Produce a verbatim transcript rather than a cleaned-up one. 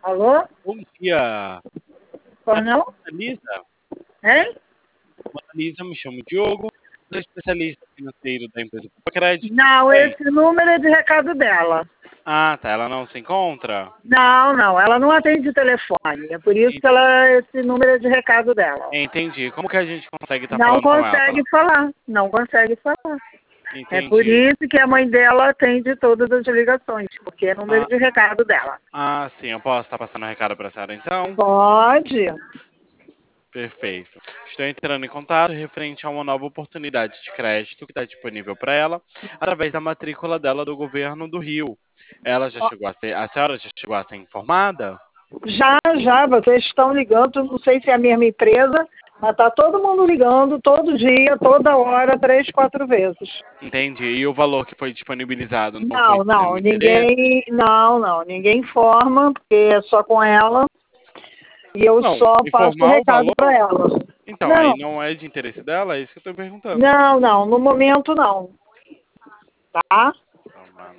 Alô? Bom dia. Pois não? Lisa? Hein? Lisa, me chamo Diogo, sou especialista financeiro da empresa Crédito. Não, Bem, esse número é de recado dela. ah, tá, ela não se encontra? Não, não, ela não atende telefone. É por isso que ela, esse número é de recado dela. Entendi. Como que a gente consegue estar Não falando com ela? consegue falar, não consegue falar. É por Entendi. isso que a mãe dela atende todas as ligações, porque é número Ah, de recado dela. ah, sim, eu posso estar passando um recado para a senhora então? Pode. Perfeito. Estou entrando em contato referente a uma nova oportunidade de crédito que está disponível para ela, através da matrícula dela do governo do Rio. Ela já Ó, chegou a ser, a senhora já chegou a ser informada? Já, já, vocês estão ligando, não sei se é a mesma empresa, mas tá todo mundo ligando, todo dia, toda hora, três, quatro vezes. Entendi. E o valor que foi disponibilizado não foi Não, de seu não, interesse? ninguém, não, não, ninguém informa, porque é só com ela, e eu Não, só passo o informar o recado valor? para ela. Então, Não, aí não é de interesse dela? É isso que eu estou perguntando. não, não, no momento não, tá?